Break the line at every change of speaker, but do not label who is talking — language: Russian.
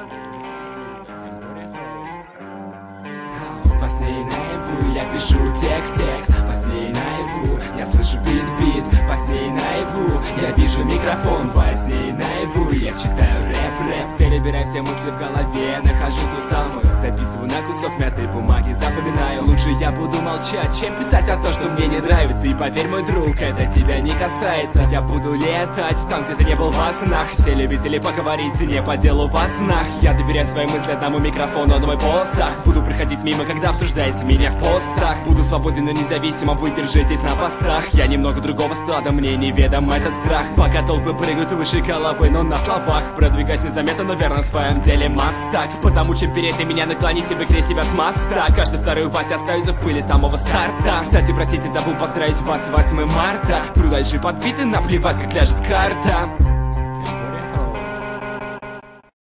Во сне и наяву я пишу текст, во сне и наяву я слышу бит, во сне и наяву я вижу микрофон, во сне и наяву я читаю рэп, перебираю все мысли в голове, нахожу ту самую, записываю на кусок мятой бумаги, запоминаю. Лучше я буду молчать, чем писать о том, что мне не нравится. И поверь, мой друг, это тебя не касается. Я буду летать там, где ты не был во снах. Все любители поговорить не по делу во снах. Я доверяю свои мысли одному микрофону, на мой постах. Буду проходить мимо, когда обсуждаете меня в постах. Буду свободен и независимо, вы держитесь на постах. Я немного другого склада, мне неведом это страх. Пока толпы прыгают выше головы, но на словах продвигайся заметно, но верно в своем деле мастак. Потому чем перед ты меня наклонись и выкри себя с моста. Каждый второй Вася остается в пыли с самого старта. Кстати, простите, забыл поздравить вас с 8 марта. Буду дальше подбиты, наплевать, как ляжет карта.